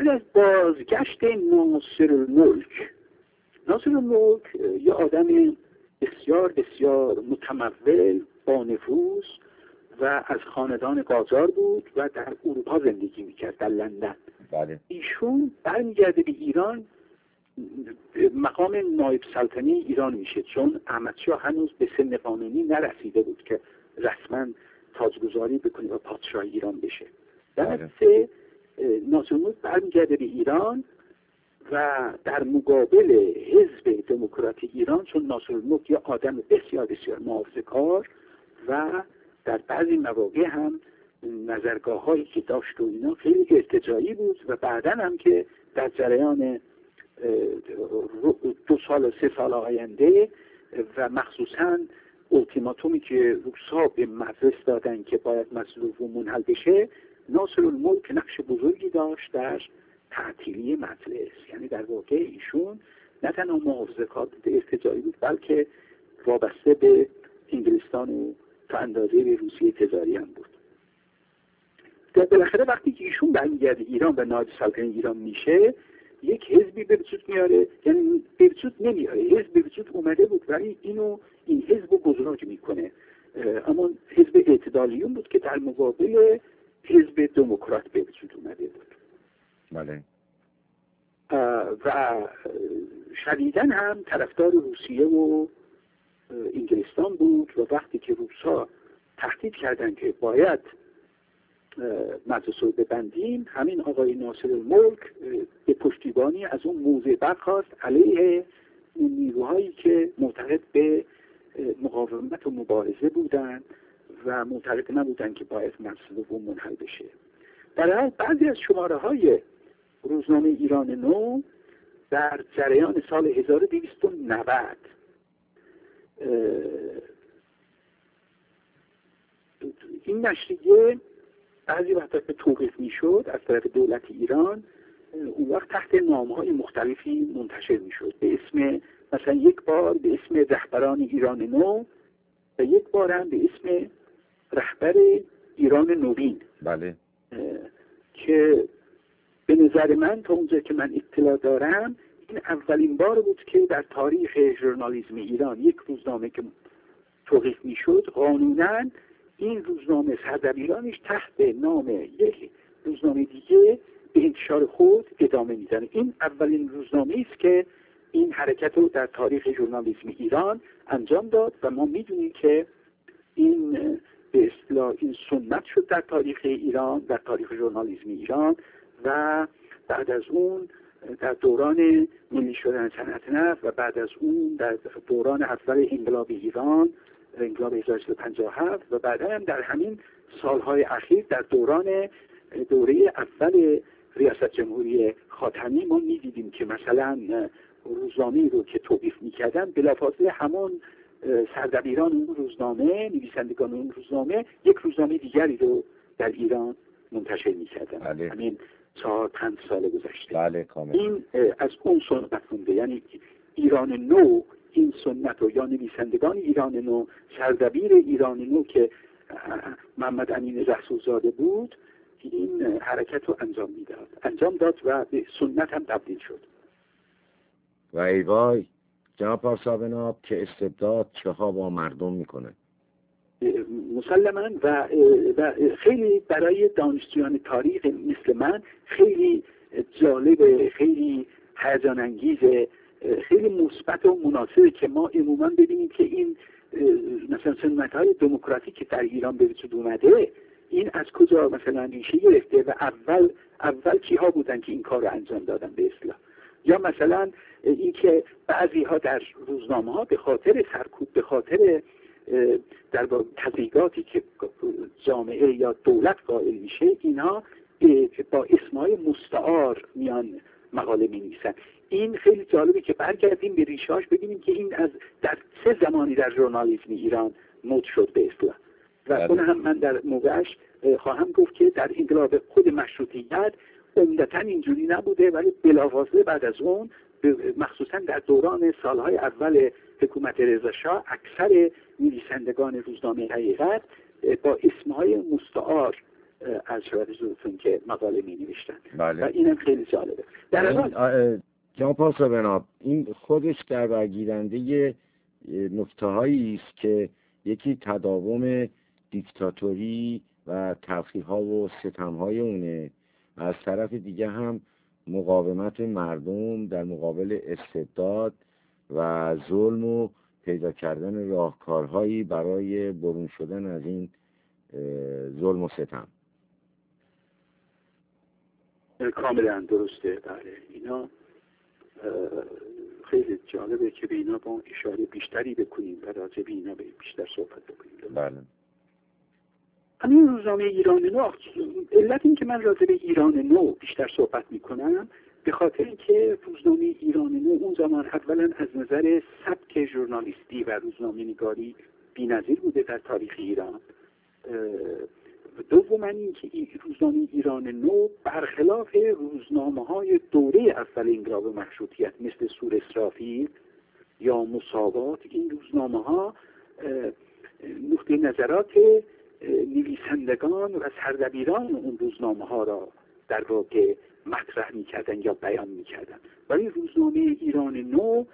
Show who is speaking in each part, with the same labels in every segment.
Speaker 1: بعد از بازگشت ناصرالملک یه آدم بسیار بسیار متمول با نفوذ و از خاندان قاجار بود و در اروپا زندگی میکرد، در لندن.
Speaker 2: بله.
Speaker 1: ایشون برمیگرده به ایران، مقام نایب سلطنه ایران میشه، چون احمدشاه هنوز به سن قانونی نرسیده بود که رسما تاجگذاری بکنه و پادشاه ایران بشه. در نتیجه ناصرالملک برمیگرده به ایران و در مقابل حزب دموکراتی ایران، چون ناصرالملک یه آدم بسیار بسیار محافظه‌کار و در بعضی مواقع هم نظرگاه‌هایی که داشت و اینا خیلی ارتجاعی بود و بعداً هم که در جریان 2 سال و 3 سال آینده و مخصوصاً اولتیماتومی که روس‌ها به مجلس دادن که باید مصلوب و منحل بشه، ناصرالملک نقش بزرگی داشت در تعطیلی مجلس. یعنی در واقع ایشون نه تنها محافظه‌کار بود، ارتجاعی بود، بلکه وابسته به انگلستان و تا اندازه به روسیه تزاری هم بود. در بالاخره وقتی که ایشون برمیگرده ایران و نایب سلطنه ایران میشه، یک حزبی به وجود میاره، یعنی به وجود نمیاره، حزب به وجود اومده بود ولی این حزب رو بزرگ میکنه. اما حزب اعتدالیون بود که در مقابل حزب دموکرات به وجود اومده بود.
Speaker 2: بله.
Speaker 1: و شدیداً هم طرفدار روسیه و انگلستان بود و وقتی که روس‌ها تهدید کردند که باید مجلس رو ببندیم، همین آقای ناصرالملک به پشتیبانی از اون موضع برخاست علیه اون نیروهایی که معتقد به مقاومت و مبارزه بودند و معتقد نبودند که باید مجلس رو منحل بشه. در حال بعضی از شماره‌های روزنامه ایران نو در جریان سال 1290 این نشریه بعضی وقتا به توقیف میشد از طرف دولت ایران، اون وقت تحت نام‌های مختلفی منتشر میشد، به اسم مثلا یک بار به اسم رهبران ایران نو و یک بار هم به اسم رهبر ایران نوین.
Speaker 2: بله.
Speaker 1: که به نظر من تا اونجا که من اطلاع دارم این اولین بار بود که در تاریخ ژورنالیسم ایران یک روزنامه که توقیف میشد قانوناً این روزنامه سردبیرانش تحت نام یک روزنامه دیگه به انتشار خود ادامه میدن. این اولین روزنامه است که این حرکت رو در تاریخ ژورنالیسم ایران انجام داد و ما میدونیم که این به اصطلاح این سنت شد در تاریخ ایران، در تاریخ ژورنالیسم ایران. و بعد از اون در دوران ملی شدن صنعت نفت و بعد از اون در دوران اول انقلاب ایران، انقلاب 1357 و بعد هم در همین سالهای اخیر در دوره اول ریاست جمهوری خاتمی ما می‌دیدیم که مثلا روزنامه‌ای رو که توقیف می‌کردن بلافاصله همون سردبیران اون روزنامه، نویسندگان اون روزنامه یک روزنامه دیگری رو در ایران منتشر می‌کردن.
Speaker 2: بله.
Speaker 1: همین 4-5 سال گذشته.
Speaker 2: بله کاملا.
Speaker 1: این از اون سنت مونده، یعنی ایران نو این سنت رو یا نویسندگان ایران نو، سردبیر ایران نو که محمد امین رسولزاده بود، این حرکت رو انجام داد و به سنت هم تبدیل شد.
Speaker 2: و ای وای جناب پارسابناب که استبداد چه ها با مردم میکنه.
Speaker 1: مسلماً و خیلی برای دانشجویان تاریخ مثل من خیلی جالب، خیلی هیجان انگیزه، خیلی مثبت و مناسبه که ما عموما ببینیم که این مثلا سنت‌های دموکراتیک که در ایران به وجود اومده این از کجا مثلا ریشه گرفته و اول کیها بودن که این کار رو انجام دادن به اصطلاح. یا مثلا اینکه بعضی ها در روزنامه ها به خاطر سرکوب، به خاطر در تضییقاتی که جامعه یا دولت قائل میشه، اینها با اسمای مستعار میان مقاله می‌نویسن. این خیلی جالبه که برگردیم به ریشه‌اش ببینیم که این در چه زمانی در ژورنالیسم ایران مد شد به اصطلاح. و اون هم من در موقعش خواهم گفت که در انقلاب خود مشروطیت عمدتاً اینجوری نبوده، ولی بلافاصله بعد از اون مخصوصاً در دوران سالهای اول حکومت رضا شاه اکثر نویسندگان روزنامه حقیقت با اسمهای مستعار از شود حضورتون که مقاله می نوشتن.
Speaker 2: بله.
Speaker 1: و اینم خیلی جالبه. در حال
Speaker 2: جناب پاسباناب، این خودش در برگیرنده نکته هایی است که یکی تداوم دیکتاتوری و تلخی ها و ستم های اونه، از طرف دیگه هم مقاومت مردم در مقابل استبداد و ظلم و پیدا کردن راهکارهایی برای برون شدن از این ظلم و ستم.
Speaker 1: کاملا درسته. بله، اینا خیلی جالبه که به اینا با اشاره بیشتری بکنیم و راجع به اینا بیشتر صحبت بکنیم.
Speaker 2: بله.
Speaker 1: همین روزنامه ایران نو، علت این که من راجع به ایران نو بیشتر صحبت میکنم به خاطر اینکه روزنامه ایران نو اون زمان اولا از نظر سبک ژورنالیستی و روزنامه نگاری بی‌نظیر بوده در تاریخ ایران. دوما اینکه روزنامه ایران نو برخلاف روزنامه‌های دوره اول انقلاب مشروطیت مثل سور اسرافیل یا مساوات، این روزنامه‌ها نقطه نظرات نویسندگان و سردبیران اون روزنامه‌ها را در واقع مطرح می‌کردن یا بیان می‌کردن. ولی روزنامه ایران نو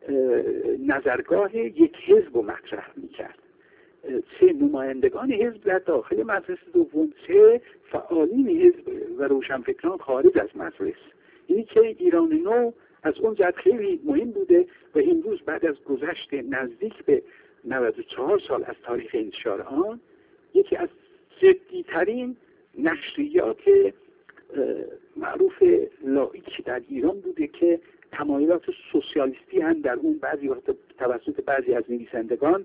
Speaker 1: نظرگاه یک حزب رو مطرح می‌کرد. 3 نمایندگان حزب در داخل مجلس دوم، 3 فعالین حزب و روشنفکران خارج از مجلس. اینی که ایران نو از اون جهت خیلی مهم بوده و امروز بعد از گذشت نزدیک به 94 سال از تاریخ انتشار آن، یکی از جدی‌ترین نشریات معروف لایک در ایران بوده که تمایلات سوسیالیستی هم در اون بعضی وقت توسط بعضی از نویسندگان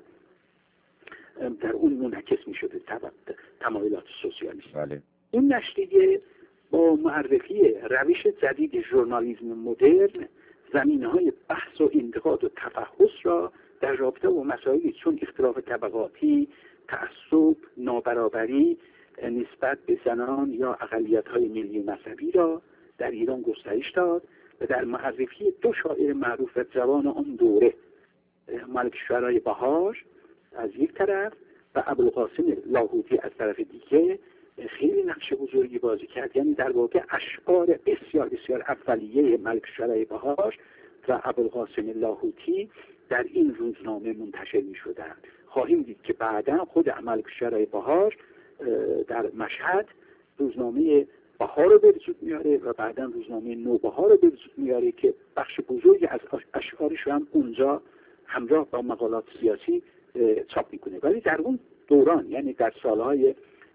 Speaker 1: در اون منعکس می شده، تمایلات سوسیالیستی.
Speaker 2: بله.
Speaker 1: این نشریه با معرفی روش جدید ژورنالیسم مدرن زمینه‌های بحث و انتقاد و تفحص را در رابطه با مسائلی چون اختلاف طبقاتی، تعصب، نابرابری نسبت به زنان یا اقلیت‌های ملی و مذهبی را در ایران گسترش داد و در معرفی 2 شاعر معروف و جوان آن دوره، ملک شعرای بهار از یک طرف و ابوالقاسم لاهوتی از طرف دیگه، خیلی نقش بزرگی بازی کرد. یعنی در واقع اشعار بسیار بسیار اولیه ملک شعرای بهار و ابوالقاسم لاهوتی در این روزنامه منتشر می شدند. خواهیم دید که بعدا خود ملک شعرای بهار در مشهد روزنامه بهار رو به وجود میاره و بعدا روزنامه نوبهار رو به وجود میاره که بخش بزرگی از اشعارش رو هم اونجا همراه با مقالات سیاسی چاپ میکنه. ولی در اون دوران، یعنی در سالهای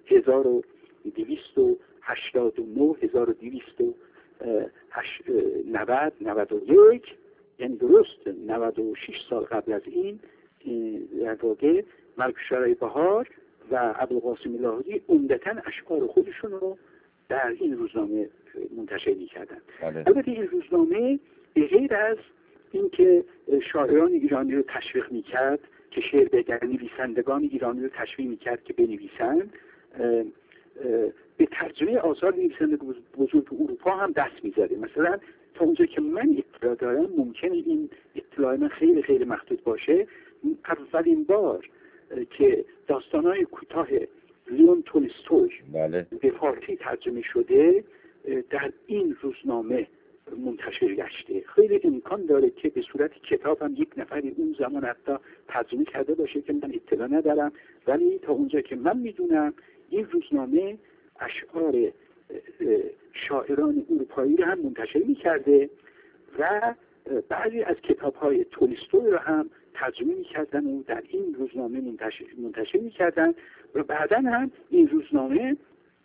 Speaker 1: 1289 1290 91، یعنی درست 96 سال قبل از این، در واقع ملک شعرای بهار و ابوالقاسم لاهوتی عمدتاً اشعار خودشون رو در این روزنامه منتشر می‌کردن. البته این روزنامه به غیر از اینکه شاعران ایرانی رو تشویق می‌کرد که شعر بگن، نویسندگان ایرانی رو تشویق می‌کرد که بنویسند، به ترجمه آثار نویسندگان بزرگ اروپا هم دست می‌زده. مثلا تا اونجا که من اطلاع دارم، ممکنه این اطلاع من خیلی خیلی محدود باشه، اولین بار که داستان‌های کوتاه لیون تولستوی به فارسی ترجمه شده در این روزنامه منتشر گشته. خیلی امکان داره که به صورت کتاب هم یک نفری اون زمان حتی ترجمه کرده باشه که من اطلاع ندارم، ولی تا اونجا که من میدونم این روزنامه اشعار شاعران اروپایی رو هم منتشر میکرده و بعضی از کتاب‌های تولستوی رو هم ترجمه می‌کردن و در این روزنامه منتشر می‌کردن و بعداً هم این روزنامه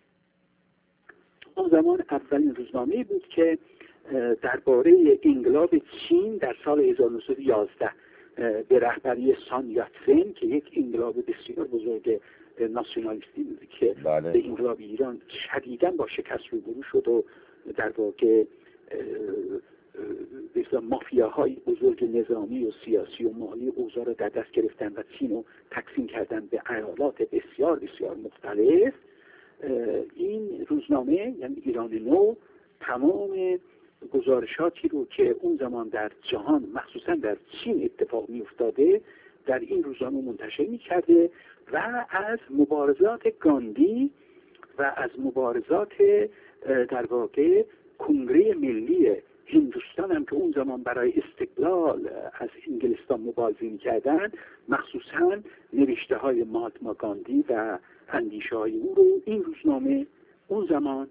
Speaker 1: اون زمان اولین روزنامه‌ای بود که درباره انقلاب چین در سال 1911 به رهبری سان یاتسن که یک انقلاب بسیار بزرگ ناسیونالیستی بود که به انقلاب ایران شدیداً با شکست روبرو شد و در واقع مافیاهای بزرگ نظامی و سیاسی و مالی اوضاع را در دست گرفتن و چین رو تقسیم کردن به ایالات بسیار بسیار مختلف. این روزنامه یعنی ایران نو تمام گزارشاتی رو که اون زمان در جهان مخصوصا در چین اتفاق می افتاده در این روزنامه منتشر می کرده و از مبارزات گاندی و از مبارزات در واقع کنگره ملی هندوستان هم که اون زمان برای استقلال از انگلستان مبارزه می‌کردن، مخصوصاً نوشته های مهاتما گاندی و اندیشه های او رو این روزنامه اون زمان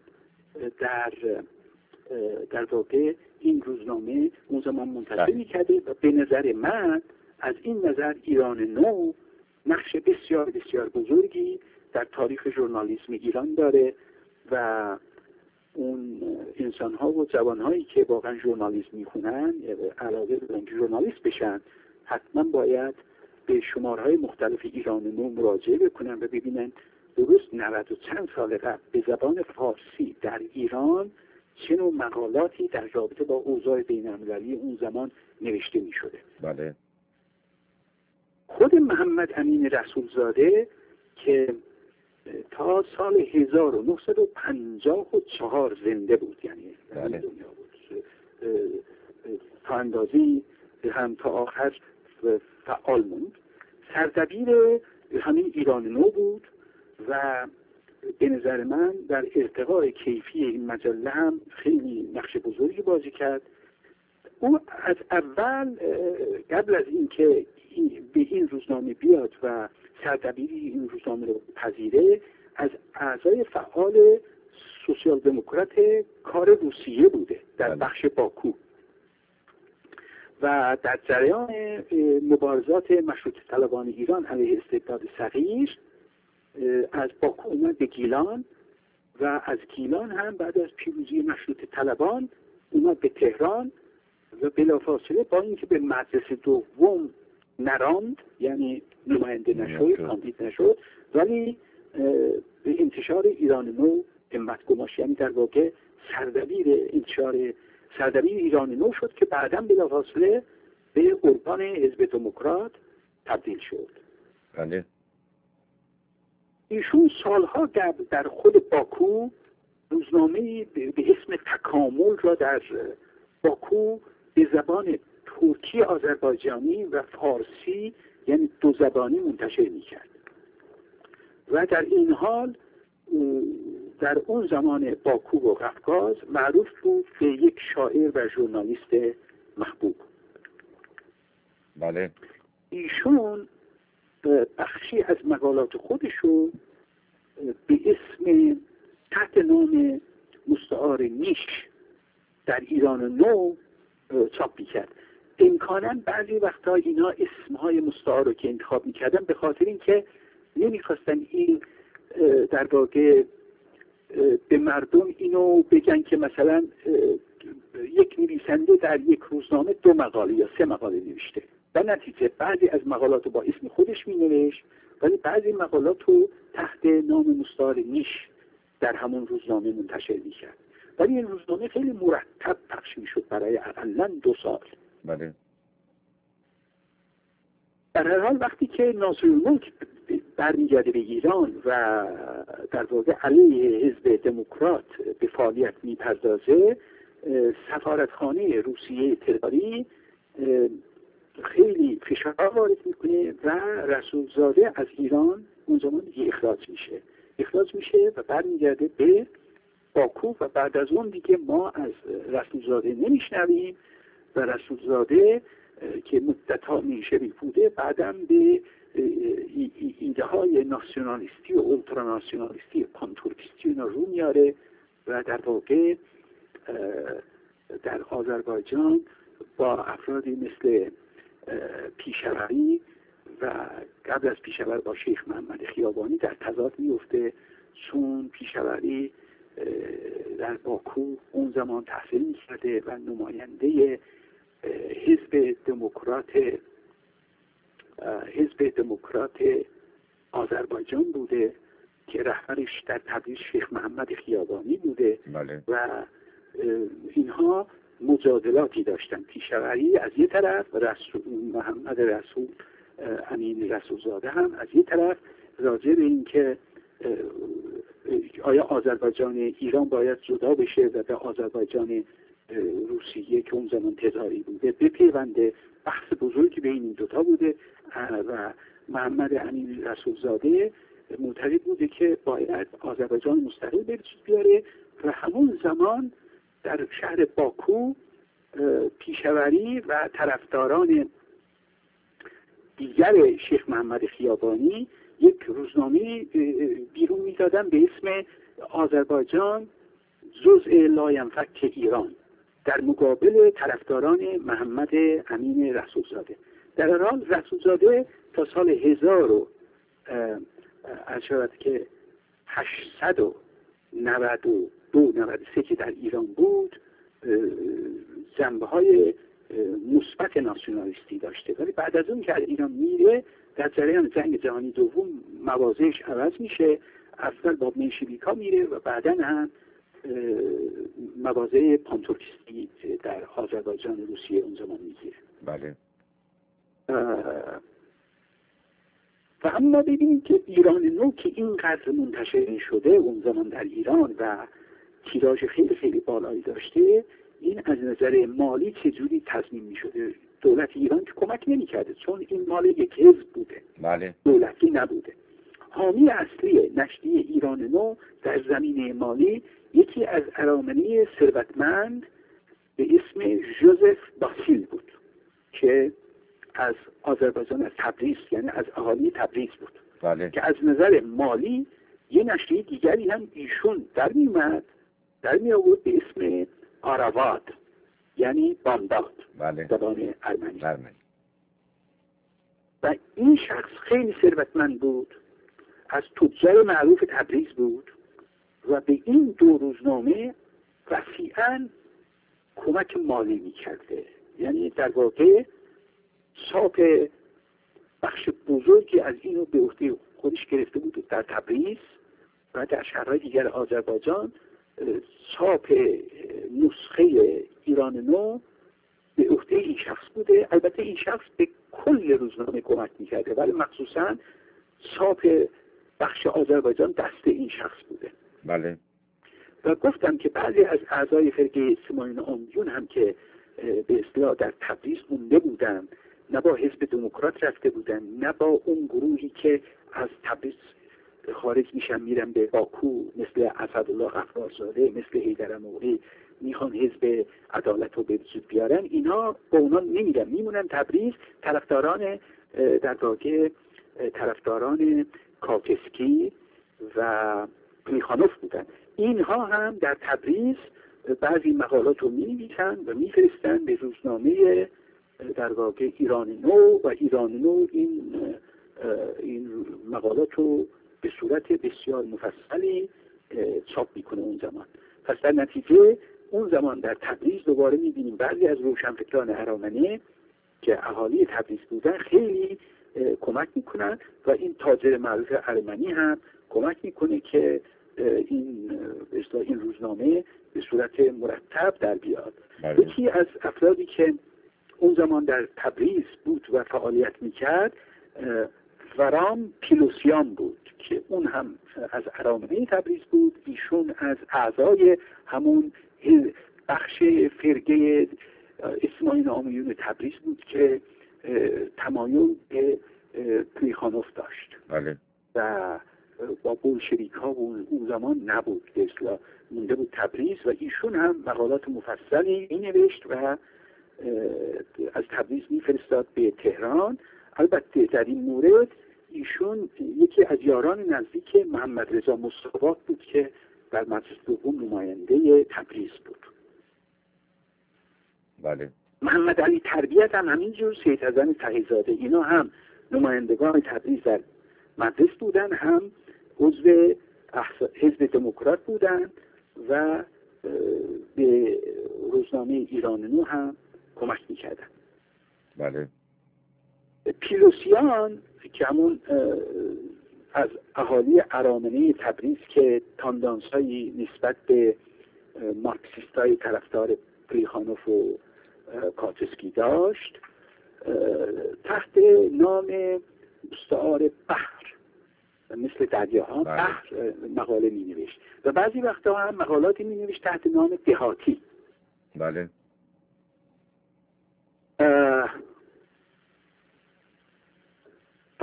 Speaker 1: در واقع این روزنامه اون زمان منتشر می‌کرده و به نظر من از این نظر ایران نو نقش بسیار بسیار بزرگی در تاریخ ژورنالیسم ایران داره و اون انسان ها و جوان هایی که واقعا ژورنالیسم میخونن علاقه دارن که ژورنالیست بشن، حتما باید به شمارهای مختلف ایران نو مراجعه بکنن و ببینن درست 90 و چند سال قبل به زبان فارسی در ایران چه نوع مقالاتی در رابطه با اوضاع بین‌المللی اون زمان نوشته میشده.
Speaker 2: بله.
Speaker 1: خود محمد امین رسولزاده که تا سال 1954 زنده بود، یعنی در دنیا بود، تا اندازی هم تا آخر فعال موند، سردبیر همین ایران نو بود و به نظر من در ارتقاء کیفی این مجله هم خیلی نقش بزرگی بازی کرد. او از اول قبل از اینکه به این روزنامه بیاد و سردبیری این روزنامه رو پذیره، از اعضای فعال سوسیال دموکرات کار روسیه بوده در بخش باکو و در جریان مبارزات مشروطه طلبان ایران علیه استبداد صغیر از باکو اومد به گیلان و از گیلان هم بعد از پیروزی مشروطه طلبان اومد به تهران و بلافاصله با اینکه به مجلس دوم نراند، یعنی نماینده نشد، کاندید نشد، ولی به انتشار ایران نو همت گماشت، یعنی در واقع سردبیر ایران نو شد که بعداً بلافاصله به ارکان حزب دموکرات تبدیل شد.
Speaker 2: بله.
Speaker 1: ایشون سالها قبل در خود باکو روزنامه‌ای به اسم تکامل را در باکو به زبان ترکی آذربایجانی و فارسی، یعنی دو زبانی منتشر می‌کرد و در این حال در اون زمان باکو و قفقاز معروف بود به یک شاعر و ژورنالیست محبوب.
Speaker 2: بله.
Speaker 1: ایشون بخشی از مقالات خودشو به اسم تحت نام مستعار نیش در ایران نو چاپ می‌کرد. امکاناً بعضی وقتا اینا اسمهای مستعار رو که انتخاب می‌کردن به خاطر اینکه نمی‌خواستن این در واقع به مردم اینو بگن که مثلا یک نویسنده در یک روزنامه 2 مقاله یا 3 مقاله نوشته، در نتیجه بعضی از مقالات رو با اسم خودش می‌نوشت ولی بعضی مقالات رو تحت نام مستعار نیش در همون روزنامه منتشر می‌کرد. ولی این روزنامه خیلی مرتب پخش می‌شد برای اقلاً 2 سال.
Speaker 2: بله.
Speaker 1: در هر حال وقتی که ناصرالملک برمیگرده به ایران و در واقع علیه حزب دموکرات به فعالیت میپردازه، سفارتخانه روسیه تهرانی خیلی فشار وارد میکنه و رسولزاده از ایران اون زمان دیگه اخراج میشه و برمیگرده به باکو و بعد از اون دیگه ما از رسولزاده نمیشنویم و رسولزاده که مدت‌ها میشوی بوده بعداً به ایده های ناسیونالیستی و اولتراناسیونالیستی پانتورکیستی اینا رو میاره و در واقع در آذربایجان با افرادی مثل پیشوری و قبل از پیشور با شیخ محمد خیابانی در تضاد میفته، چون پیشوری در باکو اون زمان تحصیل میکرده و نماینده حزب دموکرات آذربایجان بوده که رهبرش در تبریز شیخ محمد خیابانی بوده.
Speaker 2: بله.
Speaker 1: و اینها مجادلاتی داشتن، پیشوری از یه طرف و محمد رسول امین رسولزاده هم از یه طرف، راجع به این که آیا آذربایجان ایران باید جدا بشه و به آذربایجان روسیه که اون زمان تزاری بوده بپیونده. بحث بزرگی بین این دوتا بوده و محمد امین رسولزاده معتقد بوده که باید آذربایجان مستقل به وجود بیاره و همون زمان در شهر باکو پیشوری و طرفداران دیگر شیخ محمد خیابانی یک روزنامه بیرون میدادن به اسم آذربایجان جزء لاینفک ایران در مقابل طرفداران محمد امین رسولزاده. در هر حال رسولزاده تا سال 892-93 که در ایران بود جنبه‌های مثبت ناسیونالیستی داشته، ولی بعد از اون که از ایران میره در جریان جنگ جهانی دوم موازهش عوض میشه. اول با منشویکا میره و بعدا هم موازه پانتورکیستی در آذربایجان روسیه اون زمان میگیره.
Speaker 2: بله.
Speaker 1: و اما ببینید که ایران نو که اینقدر منتشر شده اون زمان در ایران و تیراژ خیلی خیلی بالایی داشته، این از نظر مالی چجوری تضمین میشده؟ دولت ایران که کمک نمیکرده چون این مال یک حزب بوده.
Speaker 2: بله.
Speaker 1: دولتی نبوده. حامی اصلی نشریه ایران نو در زمینه مالی یکی از ارامنه ثروتمند به اسم ژوزف باسیل بود که از آذربایجان، از تبریز، یعنی از اهالی تبریز بود.
Speaker 2: بله.
Speaker 1: که از نظر مالی یه نشریه دیگری هم ایشون در می آورد به اسم آراواد، یعنی بامداد.
Speaker 2: بله.
Speaker 1: زبان ارمنی. و این شخص خیلی ثروتمند بود، از تجار معروف تبریز بود و به این دو روزنامه وسیعاً کمک مالی می‌کرده. یعنی در واقع چاپ بخش بزرگی از اینو به عهده خودش گرفته بود در تبریز و در شهرهای دیگر آذربایجان. چاپ نسخه ایران نو به عهده این شخص بوده. البته این شخص به کل روزنامه کمک می‌کرده ولی مخصوصاً چاپ بخش آذربایجان دست این شخص بوده.
Speaker 2: بله.
Speaker 1: و گفتم که بعضی از اعضای فرقه سیمایون آمیون هم که به اصطلاح در تبریز مونده بودن، نه با حزب دموکرات رفته بودن نه با اون گروهی که از تبریز خارج میشن میرن به باکو، مثل اسدالله غفارزاده، مثل حیدر موقعی میخوان حزب عدالت رو به وجود بیارن، اینا با اونا نمیرن، میمونن تبریز. طرفداران در واقع طرفداران کاوتسکی و پلیخانوف بودن. اینها هم در تبریز بعضی مقالات رو می‌نویسن و میفرستن به روزنامه در واقع ایران نو و ایران نو این مقالات رو به صورت بسیار مفصلی چاپ میکنه اون زمان. پس در نتیجه اون زمان در تبریز دوباره میبینیم بعضی از روشنفکران ارامنه که اهالی تبریز بودن خیلی کمک میکنن و این تاجر معروف ارمنی هم کمک میکنه که این روزنامه به صورت مرتب در بیاد. یکی از افرادی که اون زمان در تبریز بود و فعالیت میکرد ورام پیلوسیان بود که اون هم از ارامنه تبریز بود. ایشون از اعضای همون بخش فرقه اسماعیل آمیون تبریز بود که تمایل به پلیخانوف داشت.
Speaker 2: بله.
Speaker 1: و با بولشویک ها اون زمان نبود، به اصطلاح مونده بود تبریز و ایشون هم مقالات مفصلی نوشت و از تبریز میفرستاد به تهران. البته در این مورد ایشون یکی از یاران نزدیک محمد رضا مصطفی بود که در مجلس دوم نماینده تبریز بود.
Speaker 2: بله.
Speaker 1: محمد علی تربیت هم همینجور، سید حسن تقی‌زاده، اینا هم نمایندگان تبریز در مجلس بودن، هم عضو حزب دموکرات بودن و به روزنامه ایران نو هم کمک میکردن.
Speaker 2: بله.
Speaker 1: پیلوسیان که همون از اهالی ارامنه تبریز که تاندانسایی نسبت به مارکسیستای طرفدار پلیخانوف و کاتسکی داشت، تحت نام مستعار بحر، مثل دریاها بحر، مقاله می نوشت و بعضی وقتا هم مقالاتی می نوشت تحت نام دهاتی.
Speaker 2: بله.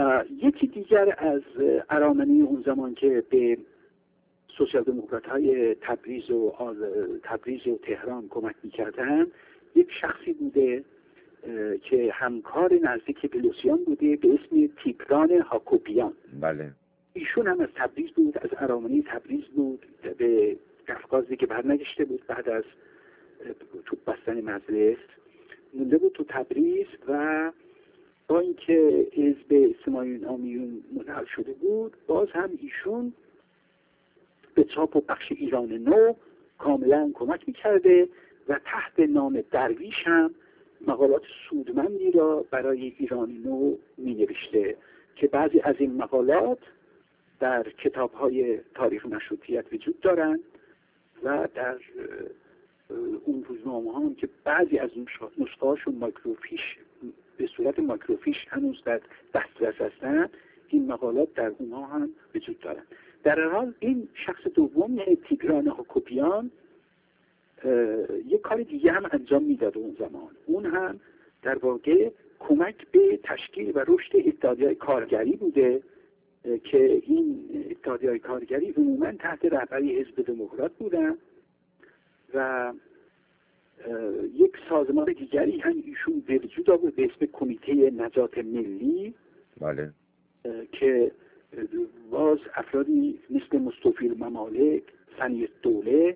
Speaker 1: یکی دیگر از ارامنه اون زمان که به سوسیال دموکرات های تبریز و تهران کمک میکردن یک شخصی بوده که همکار نزدیک پلوسیان بوده به اسم تیگران هاکوپیان.
Speaker 2: بله.
Speaker 1: ایشون هم از تبریز بود، از ارامنه تبریز بود، به قفقاز که برنگشته بود بعد از توپ بستن مجلس مونده بود تو تبریز و با اینکه حزب اجتماعی آمیون منحل شده بود باز هم ایشون به چاپ و بخش ایران نو کاملا کمک میکرده و تحت نام درویش هم مقالات سودمندی را برای ایران نو مینوشته که بعضی از این مقالات در کتاب‌های تاریخ مشروطیت وجود دارند و در اون روزنامه هم که بعضی از نسخه‌هاشون مایکروفیش به صورت مایکروفیش هنوز در دسترس هستند، این مقالات در اونها هم وجود دارند. در هر حال این شخص دوم تیگران هاکوپیان یک کار دیگه هم انجام میداد اون زمان. اون هم در واقع کمک به تشکیل و رشد اتحادیه‌های کارگری بوده که این اتحادیه‌های کارگری عموما تحت رهبری حزب دموکرات بودن و یک سازمان دیگری هم ایشون به وجود آورد به اسم کمیته نجات ملی.
Speaker 2: بله. که
Speaker 1: باز افرادی مثل مصطفی الممالک، سنی الدوله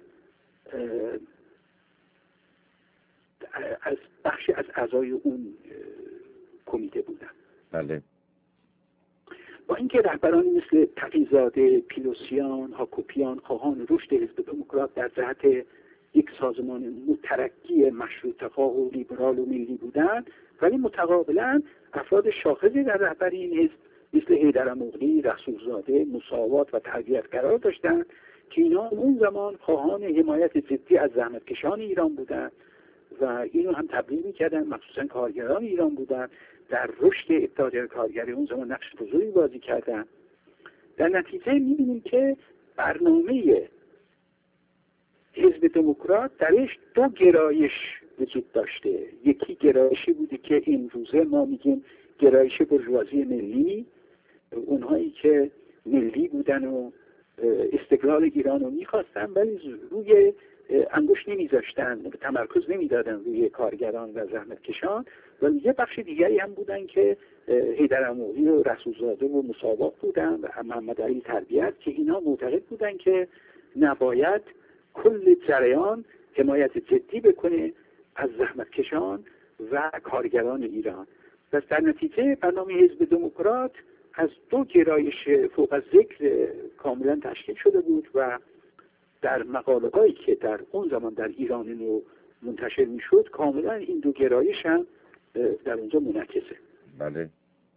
Speaker 1: از بخشی از اعضای اون کمیته بودن.
Speaker 2: بله.
Speaker 1: با اینکه رهبرانی مثل تقی‌زاده، پیلوسیان، هاکوپیان خواهان رشد حزب دموکرات در جهت یک سازمان مترقی مشروطه‌خواه و لیبرال و ملی بودند، ولی متقابلا افراد شاخصی در رهبری این حزب مثل حیدرمغلی، رسولزاده، مساوات و تربیت قرار داشتند که اینا اون زمان خواهان حمایت جدی از زحمتکشان ایران بودند و اینو هم تبلیغ می‌کردن، مخصوصا کارگران ایران بودند در رشد اتحادیه کارگری اون زمان نقش بزرگی بازی کردن. در نتیجه می‌بینیم که برنامه حزب دموکرات درش دو گرایش وجود داشته. یکی گرایشی بوده که امروزه ما میگیم گرایش بورژوازی ملی، اونهایی که ملی بودن و استقلال ایران رو میخواستن ولی روی انگشت نمیذاشتن، تمرکز نمیدادن روی کارگران و زحمتکشان. و یه بخش دیگری هم بودن که حیدرمغلی و رسولزاده و مساوات بودن و محمد علی تربیت که اینا معتقد بودن که نباید کل جریان حمایت جدی بکنه از زحمتکشان و کارگران ایران. پس در نتیجه برنامه حزب دموکرات از دو گرایش فوق الذکر کاملا تشکیل شده بود و در مقاله‌هایی که در اون زمان در ایران نو منتشر میشد کاملا این دو گرایش هم در اونجا منعکسه.
Speaker 2: بله.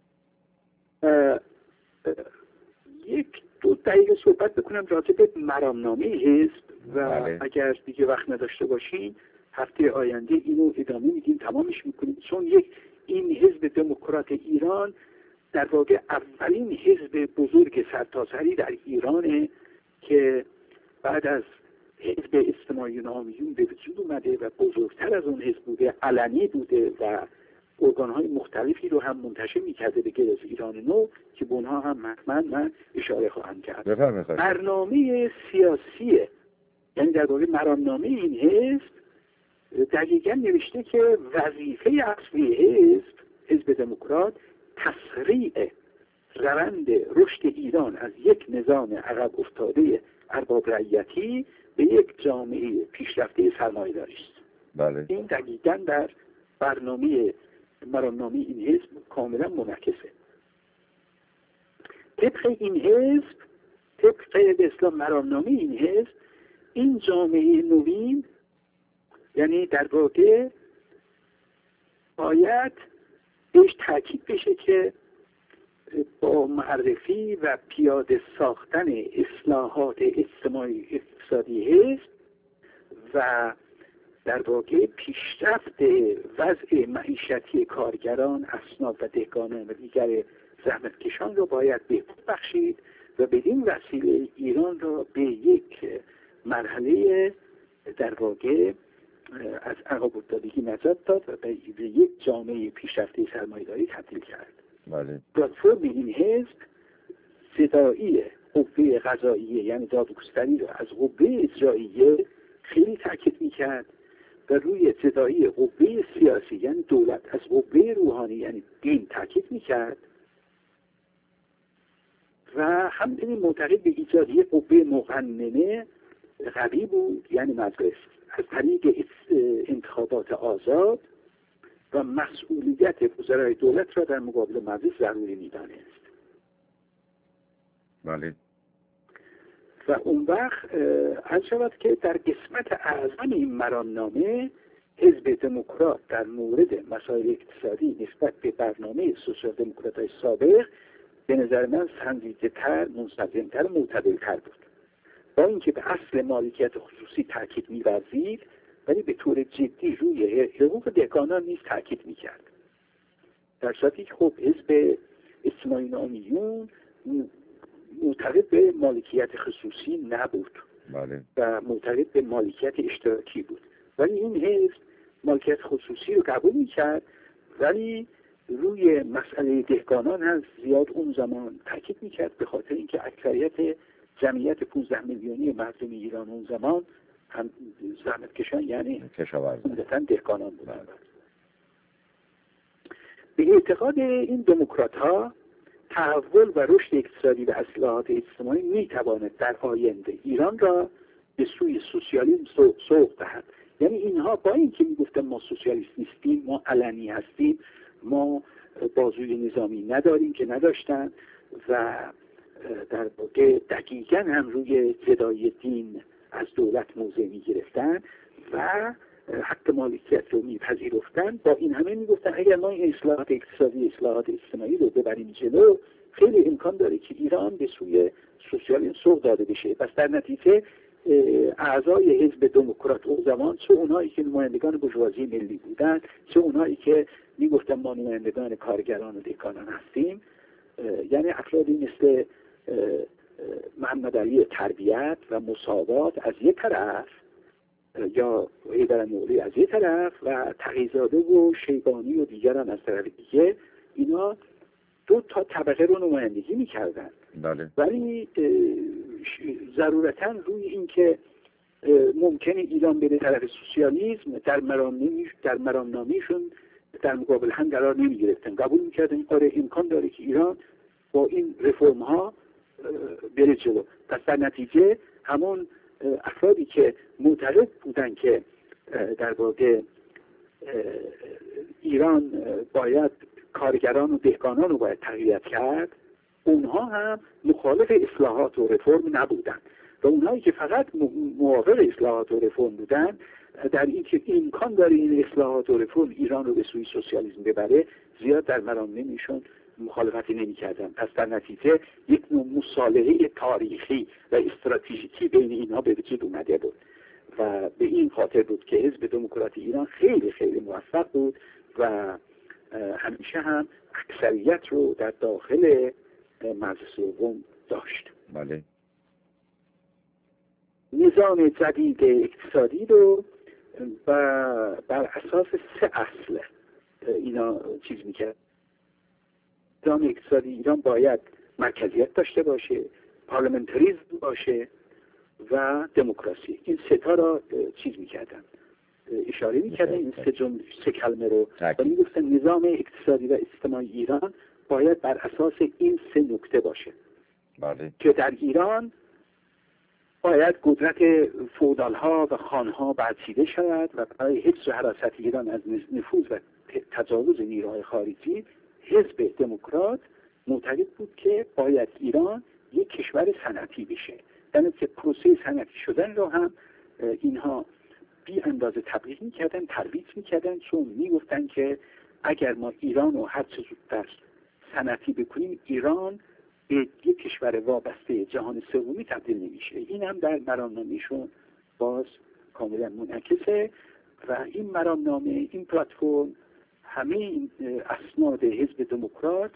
Speaker 1: یک دو دقیقه صحبت بکنم راجع به مرامنامه حزب و
Speaker 2: بله.
Speaker 1: اگر دیگه وقت نداشته باشین هفته آینده اینو ادامه میدیم، تمامش میکنیم، چون این حزب دموکرات ایران در واقع اولین حزب بزرگ سرتاسری در ایرانه که بعد از حزب اجتماعی آمیون به وجود اومده و بزرگتر از اون حزب بوده، علنی بوده و ارگان‌های مختلفی رو هم منتشر می‌کرده به غیر از ایران نو که به اونها هم حتما من اشاره خواهم کرد. برنامه سیاسی یعنی در واقع مرامنامه این حزب دقیقاً نوشته که وظیفه اصلی حزب دموکرات تسریع روند رشد ایران از یک نظام عقب افتاده ارباب رعیتی به یک جامعه پیشرفته سرمایه‌داری است.
Speaker 2: بله. این
Speaker 1: دقیقاً در مرامنامه این حزب کاملا منعکسه. طبق این حزب، طبق به اصطلاح مرامنامه این حزب، این جامعه نوین یعنی در واقع باید بهش تاکید بشه که با معرفی و پیاده ساختن اصلاحات اجتماعی اقتصادی حزب و در واقع پیشرفت وضع معیشتی کارگران، اصناف و دهقانان و دیگر زحمتکشان رو باید بهبود بخشید و بدین وسیله ایران را به یک مرحله در واقع از عقب افتادگی نجات داد و به یک جامعه پیشرفته سرمایه‌داری تبدیل کرد.
Speaker 2: بله.
Speaker 1: پلتفرم این حزب صدایی قوه قضاییه یعنی دادگستری رو از قوه اجراییه خیلی تاکید میکرد و روی صدایی قوه سیاسی یعنی دولت از قوه روحانی یعنی دین تاکید میکرد و همچنین معتقد به ایجاد یک قوه مقننه قوی بود یعنی مجلس از طریق انتخابات آزاد و مسئولیت وزرای دولت را در مقابل مجلس ضروری می‌دانست.
Speaker 2: بله.
Speaker 1: و اون وقت عرض شود که در قسمت اعظم این مرامنامه حزب دموکرات در مورد مسائل اقتصادی نسبت به برنامه سوسیال دموکرات‌های سابق به نظر من سنجیده‌تر، منسجم‌تر، معتدل‌تر بود. با اینکه به اصل مالکیت خصوصی تاکید می‌ورزید ولی به طور جدی روی حقوق دهقانان نیز تاکید می‌کرد. در صورتی که خب حزب اجتماعی نامیون معتقد به مالکیت خصوصی نبود.
Speaker 2: بله.
Speaker 1: و معتقد به مالکیت اشتراکی بود. ولی این حزب مالکیت خصوصی رو قبول می‌کرد ولی روی مسئله دهقانان هم زیاد اون زمان تاکید می‌کرد به خاطر اینکه اکثریت جمعیت 15 میلیونی مردم ایران اون زمان هم زحمتکشان یعنی عمدتاً دهقانان بودند. به اعتقاد این دموکرات‌ها تحول و رشد اقتصادی و اصلاحات اجتماعی می‌تواند در آینده ایران را به سوی سوسیالیسم سوق دهد. یعنی اینها با اینکه میگفتن ما سوسیالیست نیستیم، ما علنی هستیم، ما بازوی نظامی نداریم که نداشتن و در واقع دقیقاً هم روی جدایی دین از دولت موضع می‌گرفتن و حق مالکیت رو میپذیرفتن. با این همه میگفتن اگر ما این اصلاحات اقتصادی اصلاحات اجتماعی رو ببریم جلو خیلی امکان داره که ایران به سوی سوسیالیسم سوق داده بشه. پس در نتیجه اعضای حزب دموکرات اون زمان چه اونایی که نمایندگان بورژوازی ملی بودن چه اونایی که میگفتن ما نمایندگان کارگران و دهقانان هستیم، یعنی افرادی مثل محمد علی تربیت و مساوات از یک طرف یا حیدر نوری از یک طرف و تقی‌زاده و شیبانی و دیگران از طرف دیگه، اینا دو تا طبقه رو نمایندگی میکردن.
Speaker 2: بله.
Speaker 1: ولی ضرورتاً روی این که ممکنه ایران بره طرف سوسیالیسم در مرامنامه‌شون در مقابل هم قرار نمیگرفتن، قبول میکردن آره امکان داره که ایران با این رفرم ها بره جلو. پس در نتیجه همون افرادی که معتقد بودن که در واقع ایران باید کارگران و دهقانان رو باید تقویت کرد، اونها هم مخالف اصلاحات و رفرم نبودن و اونهایی که فقط موافق اصلاحات و رفرم بودن در این که امکان داره این اصلاحات و رفرم ایران رو به سوی سوسیالیسم ببره زیاد در مرامنامه‌شون مخالفتی نمی‌کردن. پس در نتیجه یک نوع مصالحه تاریخی و استراتژیکی بین اینها به وجود اومده بود و به این خاطر بود که حزب دموکرات ایران خیلی خیلی موفق بود و همیشه هم اکثریت رو در داخل مجلس عموم داشت.
Speaker 2: بله.
Speaker 1: نظام جدید اقتصادی رو بر اساس 3 اصل اینا چیز میکرد. نظام اقتصادی ایران باید مرکزیت داشته باشه، پارلمنتاریسم باشه و دموکراسی. این 3 تا را چیز میکردن، اشاره میکردن این 3 کلمه رو و میگفتن نظام اقتصادی و اجتماعی ایران باید بر اساس این 3 نکته باشه.
Speaker 2: بله.
Speaker 1: که در ایران باید قدرت فئودال ها و خان ها برچیده شود و برای حفظ و حراست ایران از نفوذ و تجاوز نیروهای خارجی حزب دموکرات معتقد بود که باید ایران یک کشور صنعتی بشه. یعنی که پروسه صنعتی شدن رو هم اینها بی اندازه تبلیغ میکردن، ترویج میکردن، چون میگفتن که اگر ما ایران رو هر چه زودتر صنعتی بکنیم ایران به یک کشور وابسته جهان سومی تبدیل نمیشه. این هم در مرامنامه‌شون باز کاملا منعکسه و این مرامنامه، این پلتفرم، همه این اسناد حزب دموکرات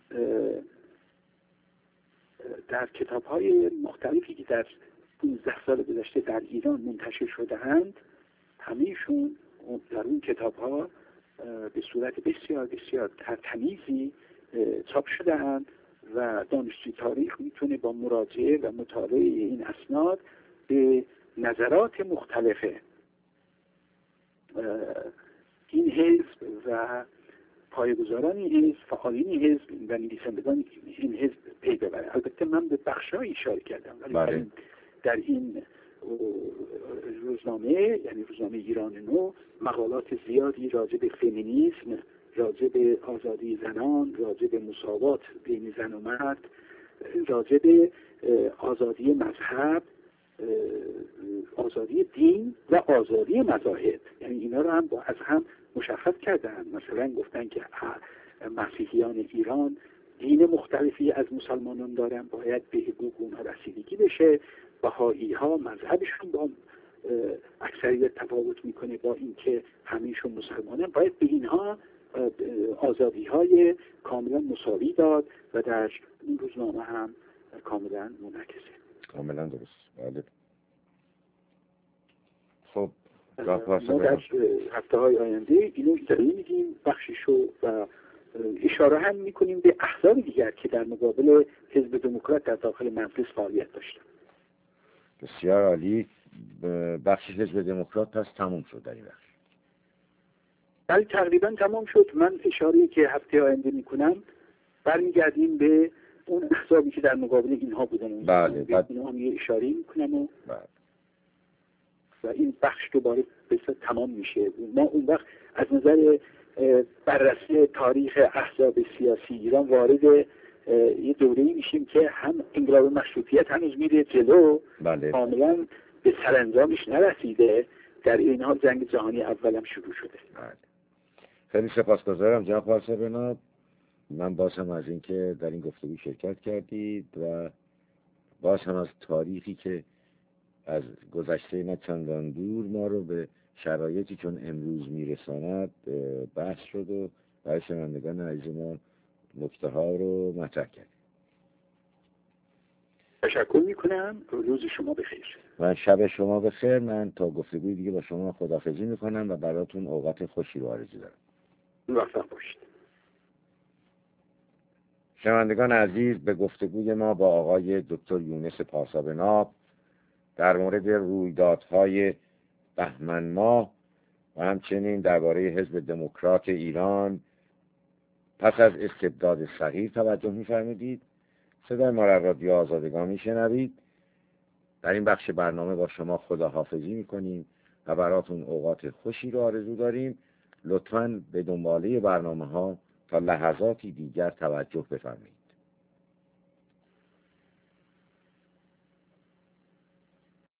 Speaker 1: در کتاب‌های مختلفی که در 15 سال گذشته در ایران منتشر شده‌اند، همه‌شون در اون کتاب‌ها به صورت بسیار بسیار تمیزی چاپ شده‌اند و دانشجوی تاریخ میتونه با مراجعه و مطالعه این اسناد به نظرات مختلف این حزب و پایه‌گذاران این حزب، فعالین حزب و نویسندگان این حزب پی ببره. البته من به بخش‌های اشاره کردم، ولی در این روزنامه، یعنی روزنامه ایران نو، مقالات زیادی راجع به فمینیسم، راجع به آزادی زنان، راجع به مساوات بین زن و مرد، راجع به آزادی مذهب، آزادی دین و آزادی مذاهب، یعنی اینا رو هم از هم مشخص کردن. مثلا گفتن که مسیحیان ایران دین مختلفی از مسلمانان دارن، باید به حقوق اونها رسیدگی بشه. بهایی ها مذهبشون با اکثریت تفاوت میکنه، با اینکه همه‌شون مسلمانان، باید به اینها آزادی های کاملا مساوی داد و در این روزنامه هم کاملا منعکسه.
Speaker 2: کاملا درست. بله. خب
Speaker 1: ما در هفته های آینده اینو ادامه میدیم بخشیشو و اشاره هم میکنیم به احزاب دیگر که در مقابل حزب دموکرات در داخل مجلس فعالیت داشتن.
Speaker 2: بسیار عالی. بخش حزب دموکرات پس تموم شد در این بخش؟
Speaker 1: بله تقریبا تمام شد. من اشاره‌ای که هفته آینده میکنم برمیگردیم به اون احزابی که در مقابل اینها بودن.
Speaker 2: بله.
Speaker 1: اینها هم یه اشاره‌ای میکنم و
Speaker 2: بله.
Speaker 1: و این بخش دوباره بسیار تمام میشه. ما اون وقت از نظر بررسی تاریخ احزاب سیاسی ایران وارد یه دوره‌ای میشیم که هم انقلاب مشروطیت هنوز میره جلو،
Speaker 2: بله.
Speaker 1: کاملا به سرانجامش نرسیده، در این حال جنگ جهانی اول هم شروع شده.
Speaker 2: بله. خیلی سپاسگزارم جناب پارسا. من باز هم از اینکه در این گفتگو شرکت کردید و باز هم از تاریخی که از گذشته نه چندان دور ما رو به شرایطی چون امروز میرساند بحث شد و برای شنوندگان عزیز ما نکته ها رو مطرح کردیم.
Speaker 1: تشکر میکنم. روز شما بخیر
Speaker 2: و شب شما بخیر. من تا گفتگوی دیگه با شما خداحافظی میکنم و براتون اوقات خوشی رو آرزو دارم.
Speaker 1: موفق باشید.
Speaker 2: شنوندگان عزیز، به گفتگوی ما با آقای دکتر یونس پارسا در مورد رویدادهای بهمن ماه و همچنین درباره حزب دموکرات ایران پس از استبداد صغیر توجه می‌فرمایید. صدای ما را رادیو آزادگان میشنوید. در این بخش برنامه با شما خداحافظی میکنیم و براتون اوقات خوشی رو آرزو داریم. لطفاً به دنباله برنامه‌ها تا لحظاتی دیگر توجه بفرمایید.